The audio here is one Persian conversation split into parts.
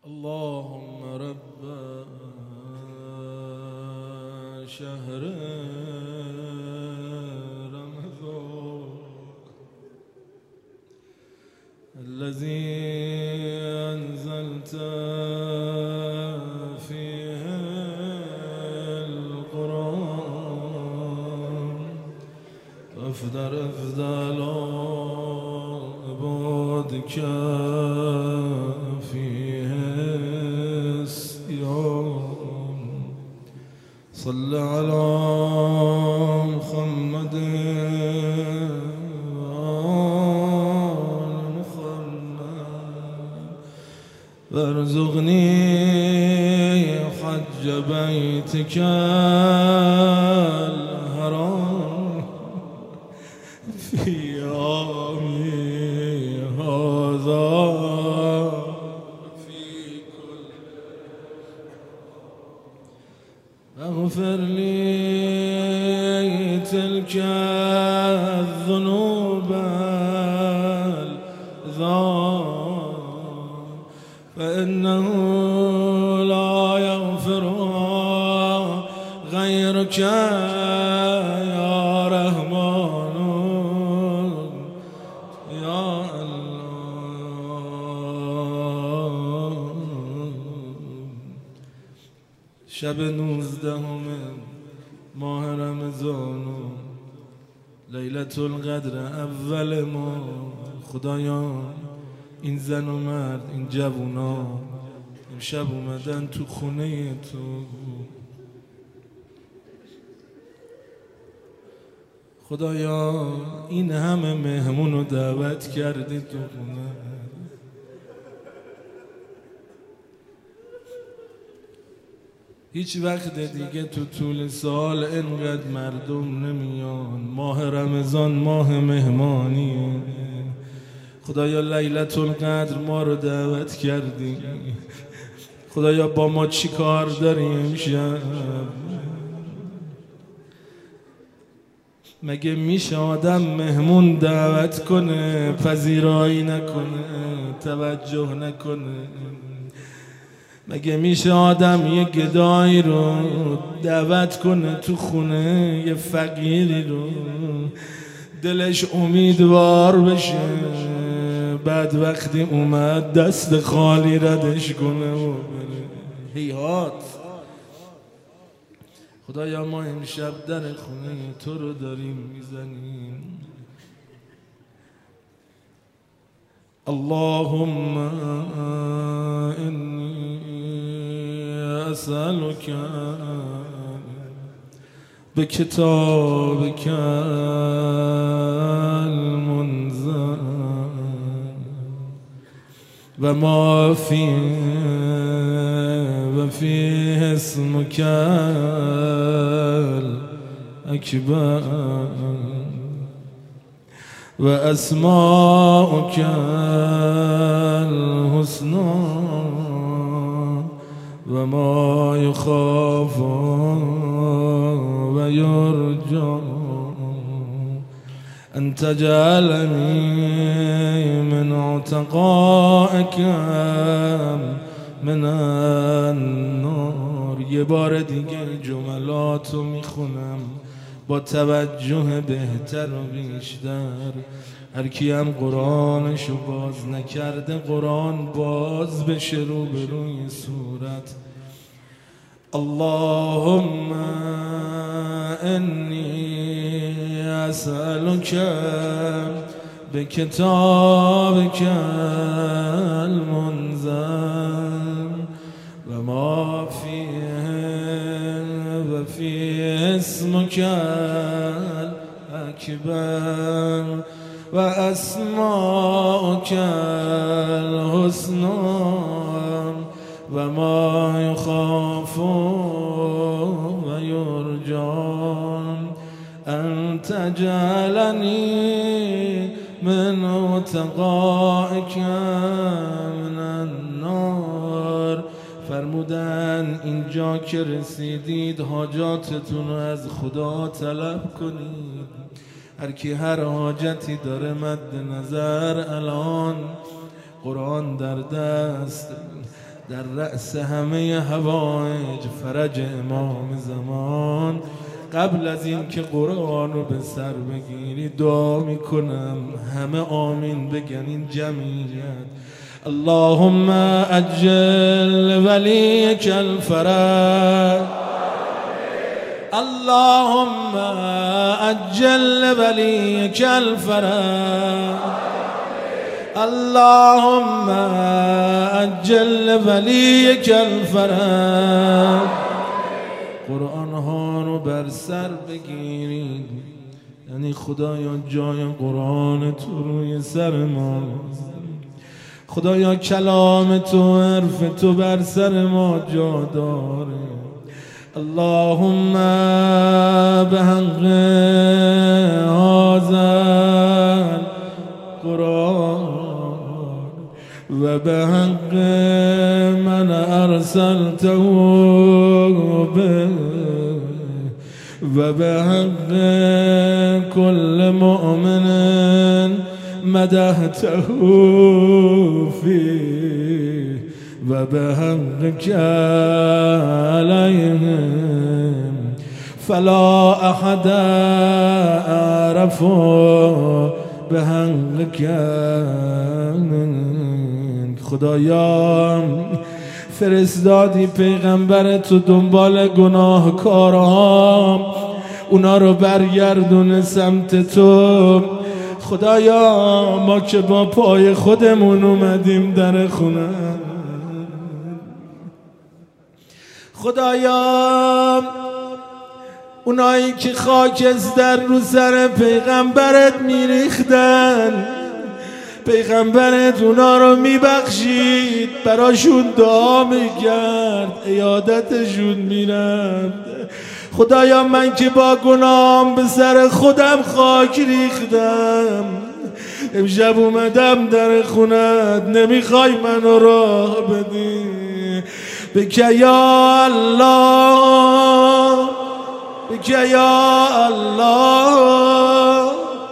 اللهم رب شهر رمضان الذي أنزلت فيه القرآن أفضل عبادك فيه الصيام صل على محمد وآل محمد وارزقني حج بيتك الحرام في يومي هذا في كل اغفر لي تلك الذنوب الذنوب فإنه لا يغفرها غيرك يا رحمن يا الله. شب 19 ماه رمضان لیلة القدر اول ماه. خدایا این زن و مرد، این جوونا امشب اومدن تو خونه تو. خدایا این همه مهمون رو دعوت کردی تو خونه، هیچ وقت دیگه تو طول سال اینقدر مردم نمیان. ماه رمضان ماه مهمانیه. خدایا لیلة القدر ما رو دعوت کردی. خدایا با ما چی کار داری امشب؟ مگه میشه آدم مهمون دعوت کنه پذیرایی نکنه، توجه نکنه؟ مگه میشه آدم یه گدایی رو دعوت کنه تو خونه، یه فقیری رو دلش امیدوار بشه، بعد وقتی اومد دست خالی ردش کنه و بره؟ هیهات. خدایا ما امشب در خونه تو رو داریم میزنیم. اللهم إني أسألك بكتابك المنزل وما فيه اسمك الأكبر وأسماؤك الحسنى وما يخاف ويرجى أن تجعلني من عتقائك من النار. یه بار دیگه جملاتو میخونم با توجه بهتر و بیشتر. هر کی هم قرآنشو باز نکرده قرآن باز بشه رو به روی صورت. اللهم إني أسألك بكتابك المنزل وما فيه اسمك الأكبر وأسماؤك الحسنى وما يخاف ويرجى أن تجعلني من عتقائك من النار. فرمودن اینجا که رسیدید حاجاتتون رو از خدا طلب کنید. هر کی هر حاجتی داره مد نظر الان قرآن در دست در رأس همه هوایج فرج امام زمان. قبل از این که قرآن رو به سر بگیری دعا میکنم همه آمین بگن این جمعیت. اللهم اجل ولیک الفرج، اللهم اجل ولیک الفرج، اللهم اجل ولیک الفرج. قرآن ها رو بر سر بگیرید، یعنی خدایا جای قرآن تو روی سر ما، خدایا کلام تو حرف تو بر سر ما جا داره. اللهم به حق هذا القرآن و به حق من ارسلته به و به حق كل مؤمن مدحته فيه و به حقك عليهم فلا احد اعرف به حقك. خدایا فرستادی پیغمبر تو دنبال گناهکاران، اونا رو برگردون سمت تو. خدایا ما که با پای خودمون اومدیم در خونه، خدایا اونایی که خاکستر رو سر پیغمبرت میریختن، پیغمبرت اونا رو میبخشید، براشون دعا میکرد، عیادتشون میرفت. خدایا من که با گناهم به سر خودم خاک ریختم، امشب اومدم در خونت، نمیخوای منو راه بدی. بک یا الله، بک یا الله،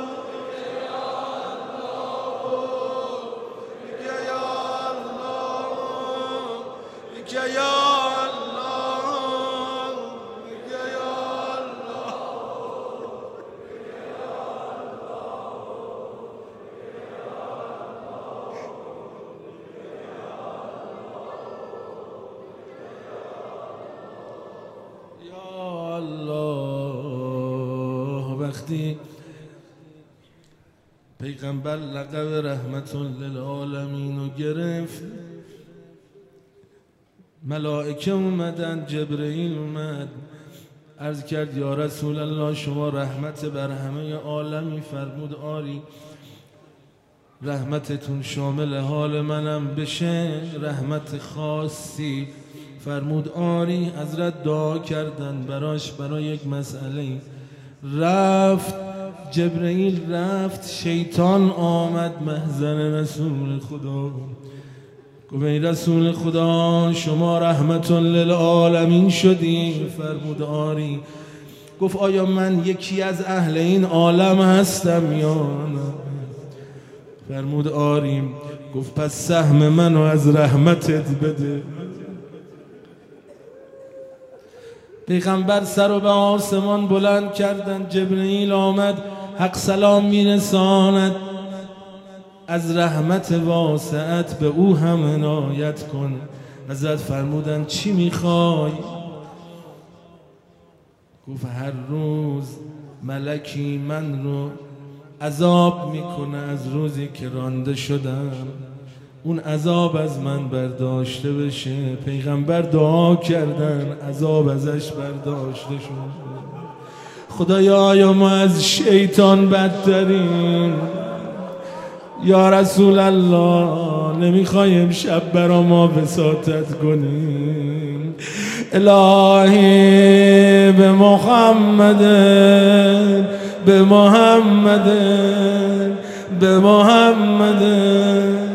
وقتی پیغمبر لقب رحمت للعالمین رو گرفت، ملائکه اومدن، جبرئیل اومد، عرض کرد یا رسول الله شما رحمت بر همه عالمی، فرمود آری، رحمتتون شامل حال منم بشه، رحمت خاصی، فرمود آری. حضرت دعا کردن براش برای یک مسئله، رفت جبرئیل، رفت شیطان آمد محضر رسول خدا، گفت ای رسول خدا شما رحمت للعالمین شدی؟ فرمود آری. گفت آیا من یکی از اهل این عالم هستم یا نه؟ فرمود آری. گفت پس سهم منو از رحمتت بده. پیغمبر سر رو به آسمان بلند کردن، جبرئیل آمد، حق سلام میرساند، از رحمت واسعت به او هم عنایت کن. حضرت فرمودن چی میخوای؟ گفت هر روز ملکی من رو عذاب میکنه، از روزی که رانده شدم اون عذاب از من برداشته بشه. پیغمبر دعا کردن، عذاب ازش برداشته شد. خدایا آیا ما از شیطان بدترین؟ یا رسول الله نمیخوایم شب برا ما وساطت کنیم. الهی به محمد، به محمد، به محمد،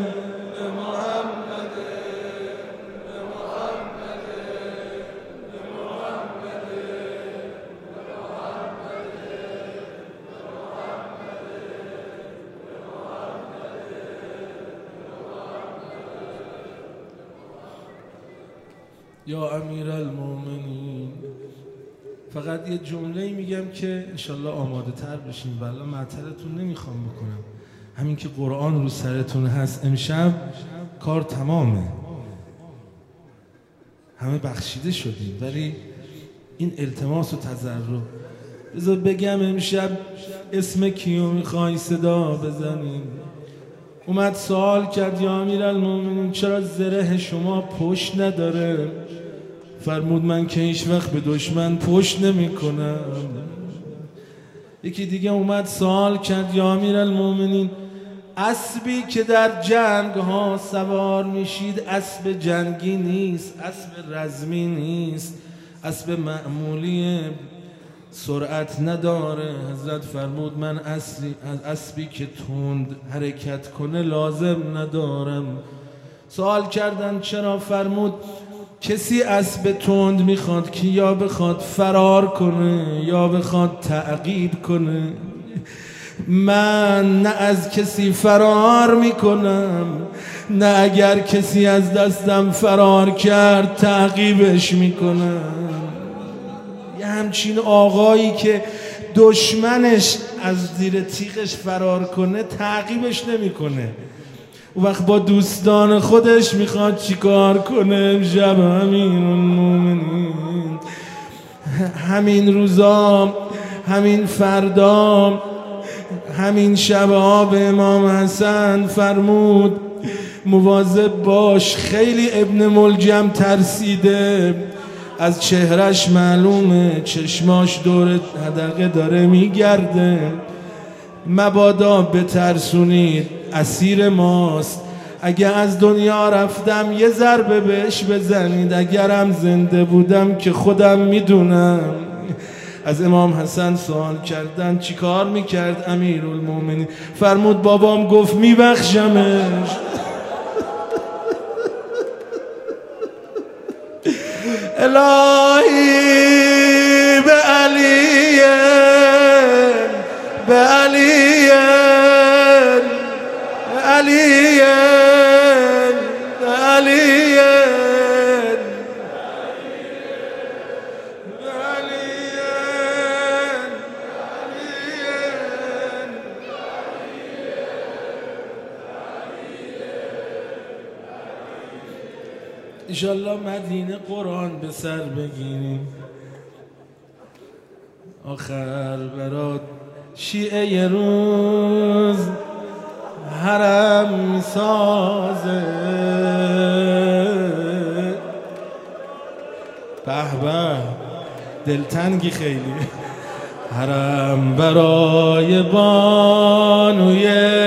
یا امیرالمومنین. فقط یه جمله میگم که انشالله آماده تر بشین، ولی معطلتون نمیخوام بکنم. همین که قرآن رو سرتون هست امشب کار تمامه، همه بخشیده شدیم. ولی این التماس و تضرع بذار بگم امشب اسم کیو میخوای صدا بزنیم. اومد سوال کرد یا امیرالمومنین چرا زره شما پشت نداره؟ فرمود من که هیچ وقت به دشمن پشت نمی کنم. یکی دیگه اومد سوال کرد یا امیرالمومنین اسبی که در جنگ ها سوار میشید اسب جنگی نیست، اسب رزمی نیست، اسب معمولی سرعت نداره. حضرت فرمود من اسبی که تند حرکت کنه لازم ندارم. سوال کردن چرا؟ فرمود کسی اسب تند میخواد که یا بخواد فرار کنه یا بخواد تعقیب کنه. من نه از کسی فرار میکنم، نه اگر کسی از دستم فرار کرد تعقیبش میکنم. یه همچین آقایی که دشمنش از زیر تیغش فرار کنه تعقیبش نمیکنه. اون وقت با دوستان خودش میخواد چیکار کنه؟ امشب امیرالمومنین همین روزا، همین فردا، همین شبها به امام حسن فرمود مواظب باش. خیلی ابن ملجم ترسیده، از چهرش معلومه چشماش دور حدقه داره میگرده. مبادا بترسونید، اسیر ماست. اگه از دنیا رفتم یه ضربه بهش بزنید، اگرم زنده بودم که خودم میدونم. از امام حسن سوال کردن چی کار میکرد امیرالمومنین؟ فرمود بابام گفت میبخشمش. الهی به علیه، به علیه، به علیه، به علیه، انشالله مدینه قرآن به سر بگیریم. آخر برات شیعه یه روز حرم میسازه. به به دلتنگی خیلی. حرم برای بانوی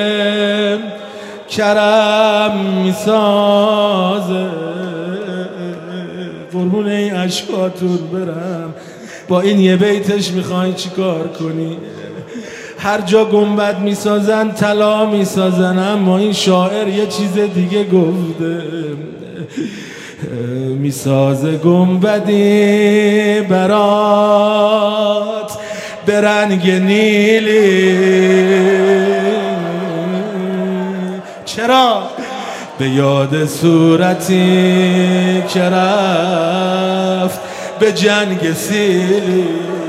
کرم میسازه. قربون این اشکاتون برم. با این یه بیتش میخوای چی کار کنی؟ هر جا گنبد میسازن طلا میسازن، اما این شاعر یه چیز دیگه گفته. میسازه گنبدی برات به رنگ نیلی. چرا؟ به یاد صورتی که رفت به جنگ سیلی.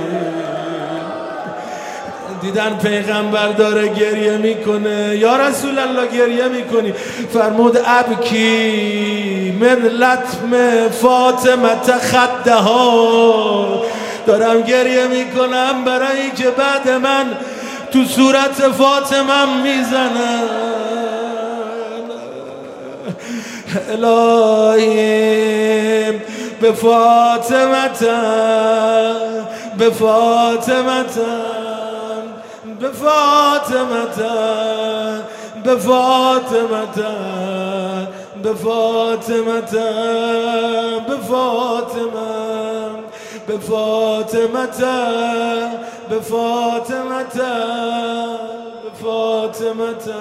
دیدن پیغمبر داره گریه میکنه، یا رسول الله گریه میکنی؟ فرمود ابکی من لطم فاطمه خدها. دارم گریه میکنم برای که بعد من تو صورت فاطمه میزنم. الهی به فاطمه، به فاطمه، به فاطمه، به فاطمه، به فاطمه، به فاطمه، به فاطمه، به فاطمه، به فاطمه.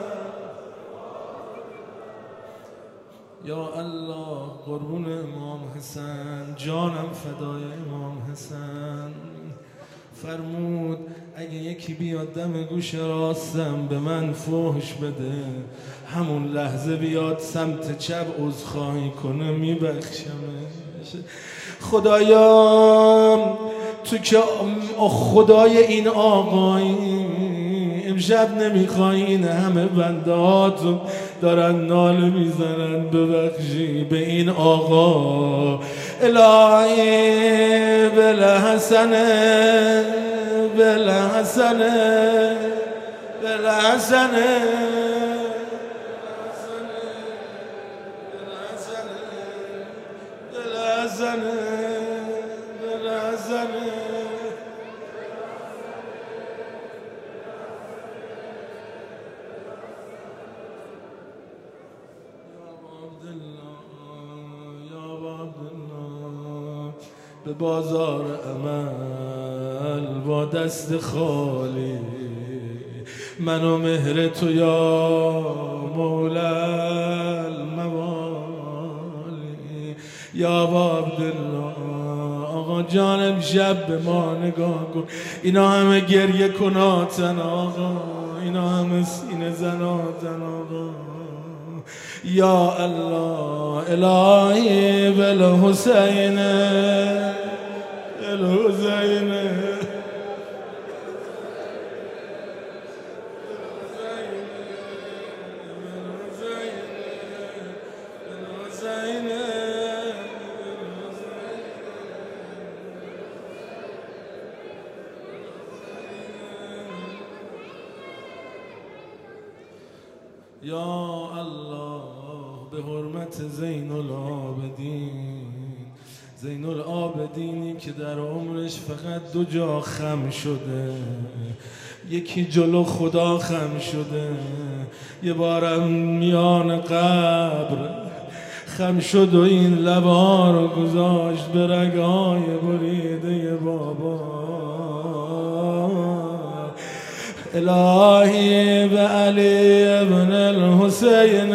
یا الله قربون امام حسن، جانم فدای امام حسن. فرمود اگه یکی بیاد دم گوش راستم به من فحش بده، همون لحظه بیاد سمت چپ عذرخواهی کنه میبخشمش. خدایا تو که خدای این آقایی، امشب نمیخوای این همه بندهاتو دارن ناله میزنن، ببخشی به این آقا. الهی بالحسنه بالحسنه بالحسنه به بازار عمل با دست خالی، من و مهر تو یا مولا الموالی. یا عبدالله آقا جانم شب به ما نگاه کن، اینا همه گریه کناتن آقا، اینا همه سینه زناتن آقا. یا الله الهی بالحسین الحسین یا الله به حرمت زین العابدین، زین العابدینی که در عمرش فقط 2 جا خم شده، یکی جلو خدا خم شده، یه بارم میان قبر خم شد و این لبها رو گذاشت به رگهای بریده بابا. الهی به علی ابن الحسین،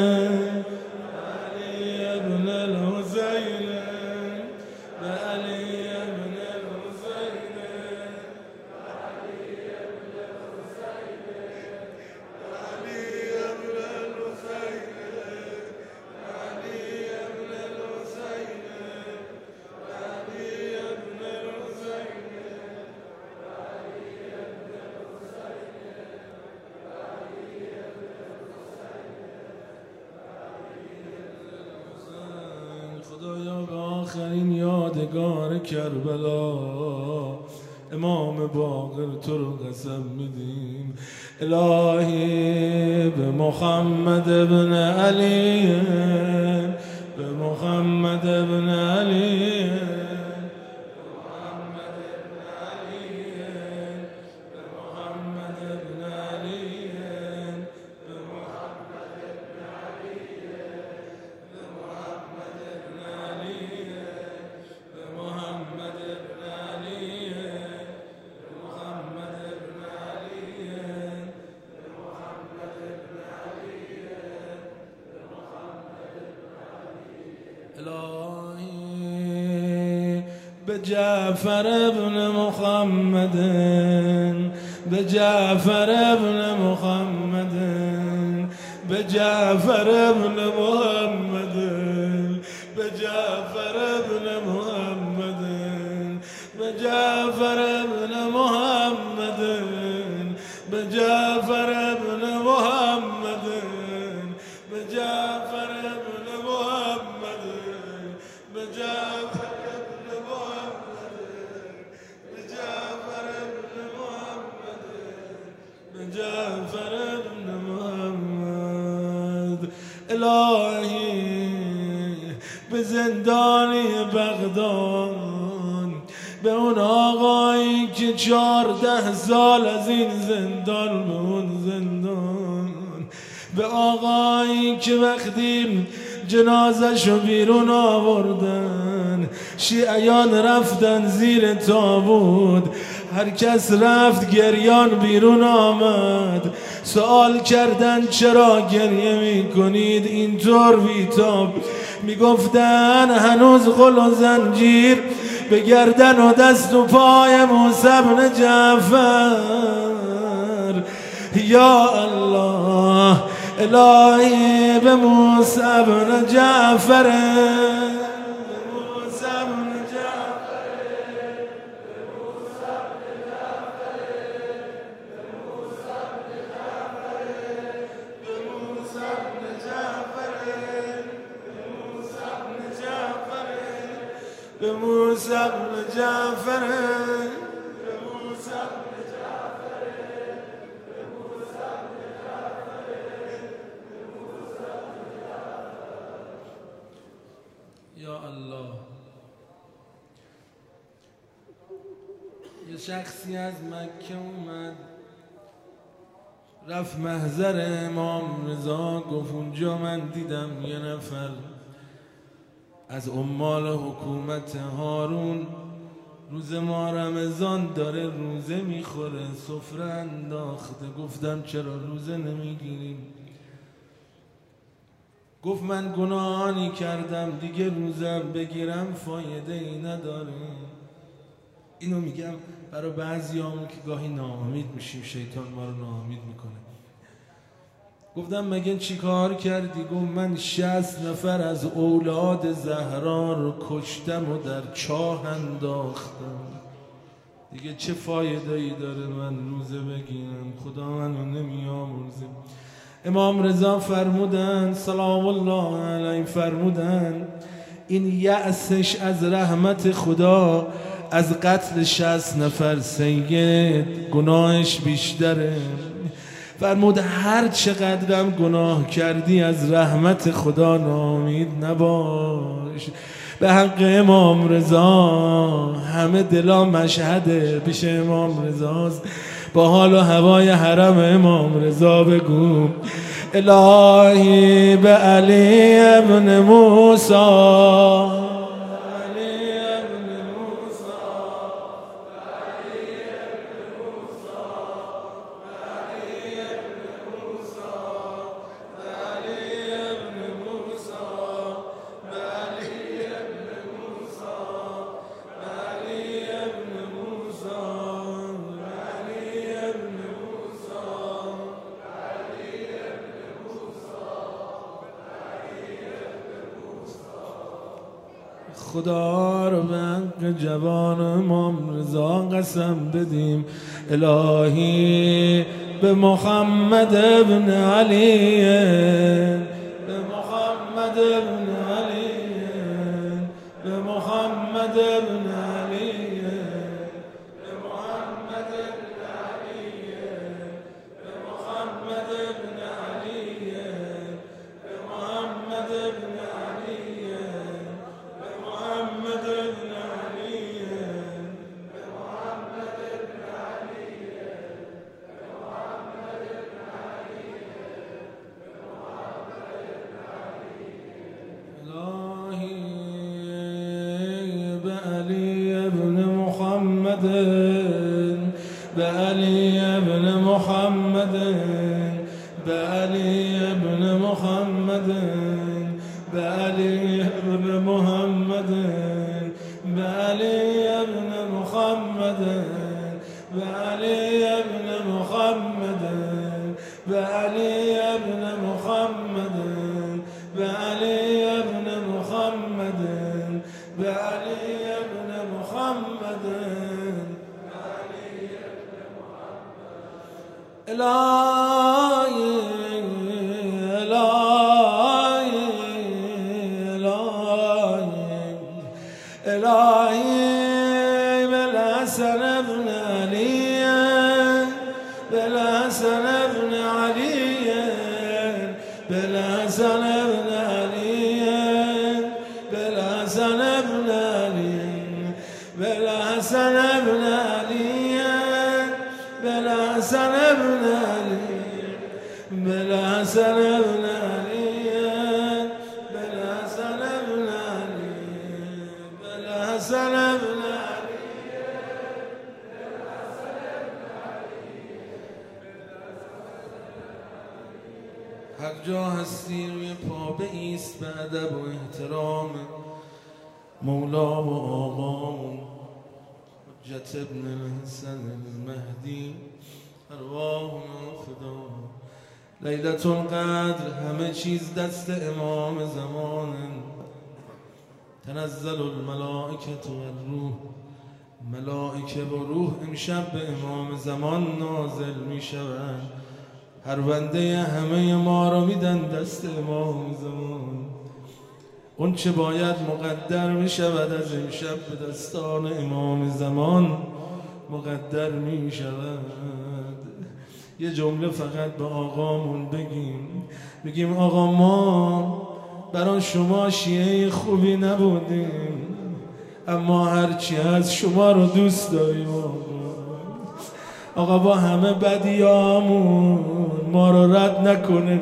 علی ابن الحسین، به علی ابن الحسین، علی ابن الحسین، علی ابن الحسین، علی ابن الحسین، علی ابن الحسین. خدایا به آخرین یادگار کربلا امام باقر تو رو قسم میدیم. الهی به محمد ابن علی، به محمد ابن علی، الهی به جعفر ابن محمد، به جعفر ابن محمد، به جعفر ابن محمد، به جعفر ابن محمد، به جعفر ابن محمد، به جعفر ابن محمد، به جعفر ابن محمد، به جعفر ابن محمد، به جعفر ابن محمد، به جعفر ابن محمد. الهی به زندانی بغداد، به اون آقایی که 14 سال از این زندان به اون زندان، به آقایی که وقتی جنازشو بیرون آوردن شیعیان رفتن زیر تابوت، هر کس رفت گریان بیرون آمد، سوال کردن چرا گریه میکنید اینطور بیتاب؟ میگفتن هنوز غل و زنجیر به گردن و دست و پای موسی بن جعفر. یا الله الهی به موسی بن جعفر، به موسی بن جعفر یا الله. یه شخصی از مکه اومد رفت محضر امام رضا، گفت اونجا من دیدم یه نفر از عمال حکومت هارون روز ما رمضان داره روزه میخوره، سفره انداخته. گفتم چرا روزه نمیگیریم؟ گفت من گناهانی کردم دیگه روزم بگیرم فایده ای نداره. اینو میگم برای بعضیامون که گاهی ناامید میشیم، شیطان ما رو ناامید میکنه. گفتم مگه چی کار کردی؟ گفت من 60 نفر از اولاد زهرا رو کشتم و در چاه انداختم، دیگه چه فایده ای داره من روزه بگیرم؟ خدا منو نمیامرزه. امام رضا فرمودن سلام الله علیه، فرمودن این یأسش از رحمت خدا از قتل 60 نفر سید گناهش بیشتره. فرمود هر چقدرم گناه کردی از رحمت خدا ناامید نباش. به حق امام رضا همه دلا مشهده پیش امام رضاست. با حال و هوای حرم امام رضا بگو الهی به علی ابن موسی، خدا رو به حق جوان امام رضا قسم بدیم الهی به محمد ابن علی، به محمد ابن علی، به محمد ابن علی، به محمد ابن علی، به محمد ابن علی، به محمد ابن علی، به محمد ابن علی، به محمد ابن علی، به محمد ابن علی، به محمد ابن علی. الهی به علی ابن محمد، به علی ابن محمد، به علی ابن محمد، به علی ابن محمد، به علی ابن محمد، به علی ابن محمد، به علی ابن محمد، به علی ابن محمد، به علی ابن محمد، به علی ابن محمد. الهی الهی الهی بالحسن ابن علی، بالحسن ابن علی، بالحسن ابن علی، بالحسن ابن علی، بالحسن ابن علی، بالحسن ابن علی، بالحسن ابن علی، بالحسن ابن علی، بالحسن ابن علی، هر جا هستی روی پا بایست به ادب و احترام مولا و آقامون حجت ابن الحسن المهدی ارواحنا فدا. لیلة القدر همه چیز دست امام زمان، تنزل الملائکة و الروح، ملائکه و روح امشب به امام زمان نازل می شوند. پرونده همه ما رو میدن دست امام زمان. اون چه باید مقدر می شود از امشب به دستان امام زمان مقدر می شود. یه جمله فقط به آقامون بگیم آقا ما برای شما شیعه خوبی نبودیم، اما هرچی از شما رو دوست داریم. آقا با همه بدیامون ما رو رد نکنه.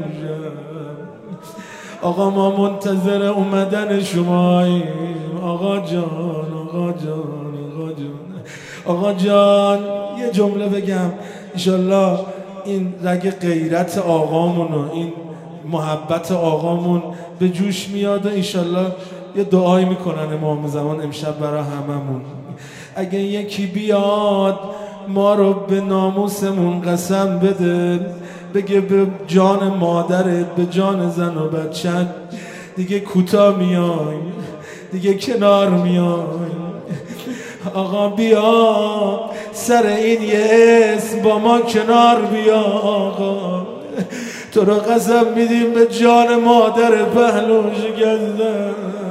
آقا ما منتظر اومدن شماییم. آقا جان آقا جان آقا جان آقا جان. یه جمله بگم انشالله این رگ غیرت آقامون و این محبت آقامون به جوش میاد و انشالله یه دعایی میکنن امام زمان امشب برای هممون. اگه یکی بیاد ما رو به ناموسمون قسم بده، بگه به جان مادرت به جان زن و بچت دیگه کوتاه میایم، دیگه کنار میایم. آقا بیا سر این یه اسم با ما کنار بیا. آقا تو رو قسم میدیم به جان مادر پهلوش گردن،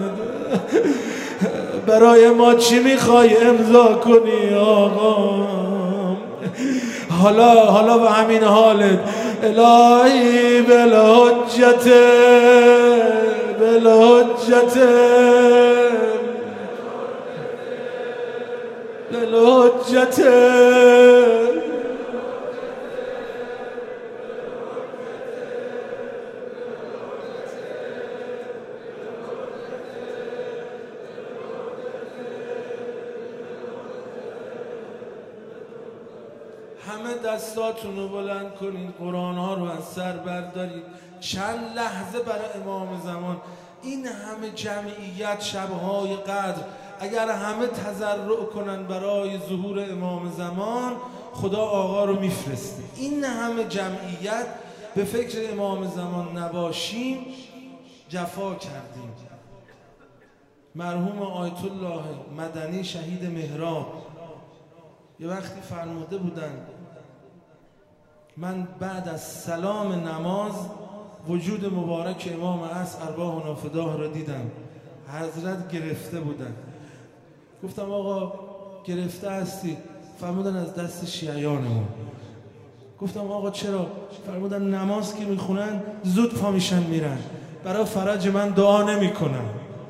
برای ما چی میخوای امضا کنی آقا؟ حالا به همین حالت الهی بالحجت همه دستاتون رو بلند کنید، قرآن ها رو از سر بردارید، چند لحظه برای امام زمان. این همه جمعیت شبهای قدر اگر همه تضرع کنن برای ظهور امام زمان، خدا آقا رو میفرسته. این همه جمعیت به فکر امام زمان نباشیم جفا کردیم. مرحوم آیت الله مدنی شهید مهراب یه وقتی فرموده بودن من بعد از سلام نماز وجود مبارک امام عصر ارواحنا فداه را دیدم. حضرت گرفته بودن. گفتم آقا گرفته هستی؟ فرمودن از دست شیعیانمون. گفتم آقا چرا؟ فرمودن نماز که میخونن زود پا میشن میرن، برای فرج من دعا نمیکنن.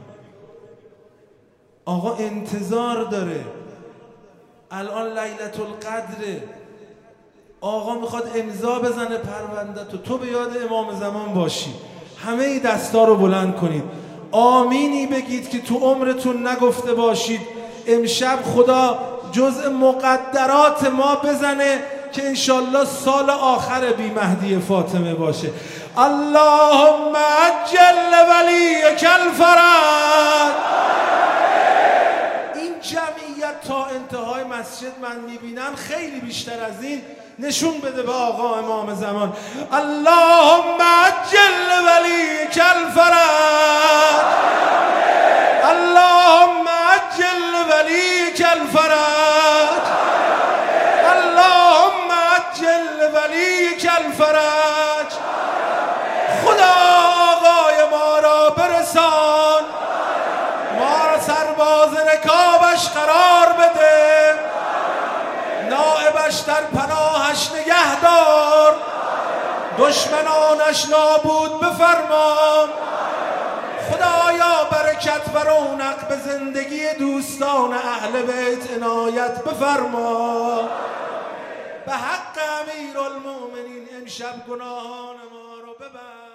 آقا انتظار داره، الان لیلة القدره، آقا میخواد امضا بزنه پرونده‌تو، تو به یاد امام زمان باشی. همه ای دستا رو بلند کنید، آمینی بگید که تو عمرتون نگفته باشید امشب خدا جزء مقدرات ما بزنه که انشالله سال آخر بی مهدی فاطمه باشه. اللهم عجل ولیک الفرج. این جمعیت تا انتهای مسجد من میبینم، خیلی بیشتر از این نشون بده به آقا امام زمان. اللهم عجل ولیک الفرج، اللهم عجل ولیک الفرج، اللهم عجل ولیک الفرج. خدا آقای ما را برسان، ما را سرباز رکابش قرار بده، نائبش در پناهش نگه دار، دشمنانش نابود بفرما. خدایا برکت و رونق به زندگی دوستان اهل بیت عنایت بفرما. به حق امیرالمومنین امشب گناهان ما رو ببخش.